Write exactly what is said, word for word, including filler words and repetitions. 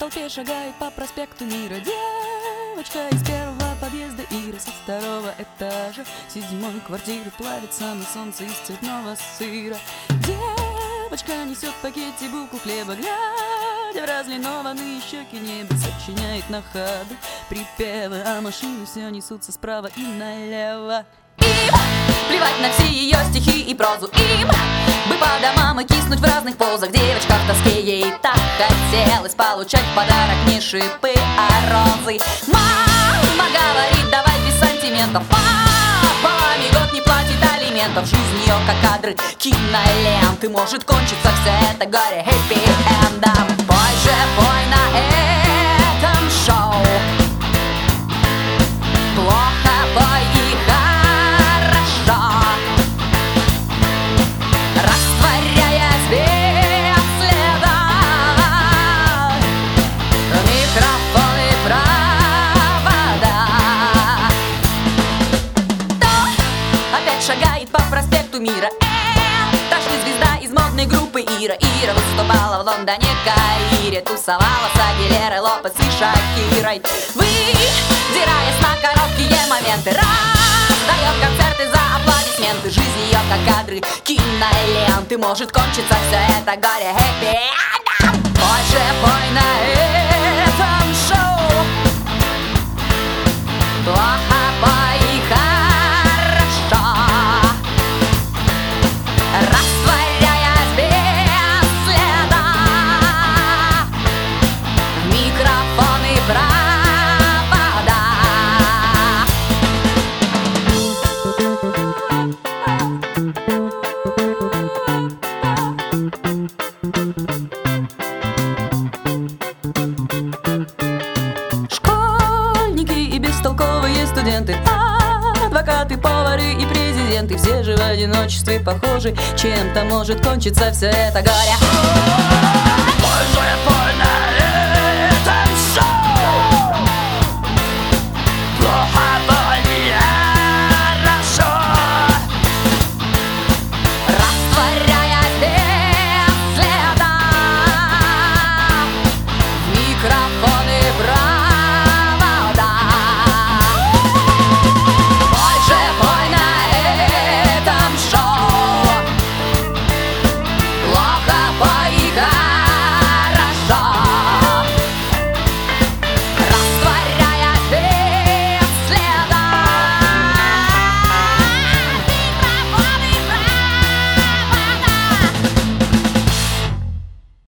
толпе шагает по проспекту Мира девочка из первого подъезда Ира со второго этажа седьмой квартиры плавится на солнце из цветного сыра. Девочка несет в пакете булку хлеба, глядя в разлинованные щеки неба, сочиняет на ходу припевы, а машины все несутся справа и налево. Им плевать на все ее стихи и прозу, им бы по домам и киснуть в разных позах. Девочка в тоске, ей так хотелось получать в подарок не шипы, а розы. Мама говорит, давай без сантиментов. Папа год не платит алиментов. Жизнь ее как кадры киноленты, может кончиться все это горе хэппи-эндом. Пой же, пой на этом шоу. Плохо пой и хорошо, растворяясь без следа. Микрофон и провода. Кто опять шагает по проспекту Мира? Это ж не звезда из модной группы Ира. Ира выступала в Лондоне, Каире, тусовала с Агилерой, Лопес и Шакирой, выдираясь на короткие моменты, раздает концерты за аплодисменты. Жизнь ее как кадры киноленты, может кончиться все это горе хэппи-эндом. Пой же, пой на этом шоу. Плохо пой и хорошо, растворяясь без следа. Микрофон и провода. Школьники и бестолковые студенты, адвокаты, повары и президенты, все же в одиночестве похожи. Чем-то может кончиться все это горе.